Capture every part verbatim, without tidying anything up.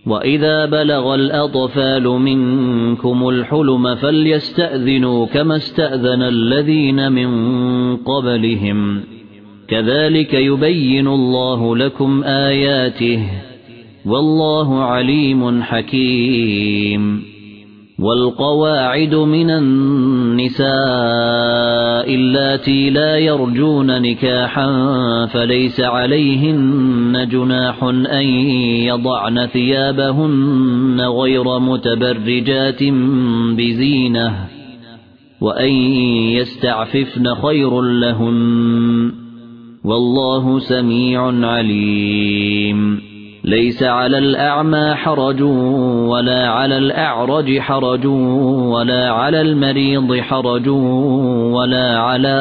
وإذا بلغ الأطفال منكم الحلم فليستأذنوا كما استأذن الذين من قبلهم كذلك يبين الله لكم آياته والله عليم حكيم والقواعد من النساء اللاتي لا يرجون نكاحا فليس عليهن جناح أن يضعن ثيابهن غير متبرجات بزينة وأن يستعففن خير لهن والله سميع عليم ليس على الأعمى حرج ولا على الأعرج حرج ولا على المريض حرج ولا على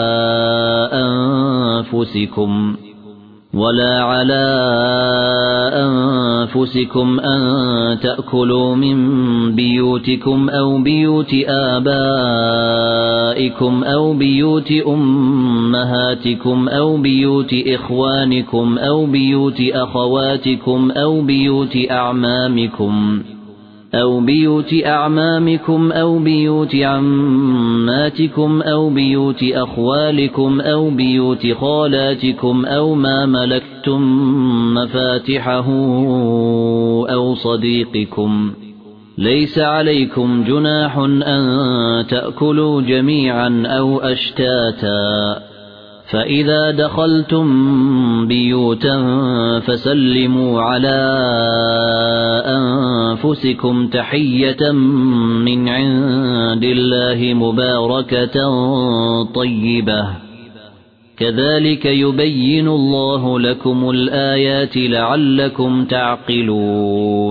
أنفسكم ولا على أنفسكم أن تأكلوا من بيوتكم أو بيوت آبائكم أو بيوت أمهاتكم أو بيوت إخوانكم أو بيوت أخواتكم أو بيوت أعمامكم أو بيوت أعمامكم أو بيوت عماتكم أو بيوت أخوالكم أو بيوت خالاتكم أو ما ملكتم مفاتحه أو صديقكم ليس عليكم جناح أن تأكلوا جميعا أو أشتاتا فإذا دخلتم بيوتا فسلموا على أنفسكم تحية من عند الله مباركة طيبة كذلك يبين الله لكم الآيات لعلكم تعقلون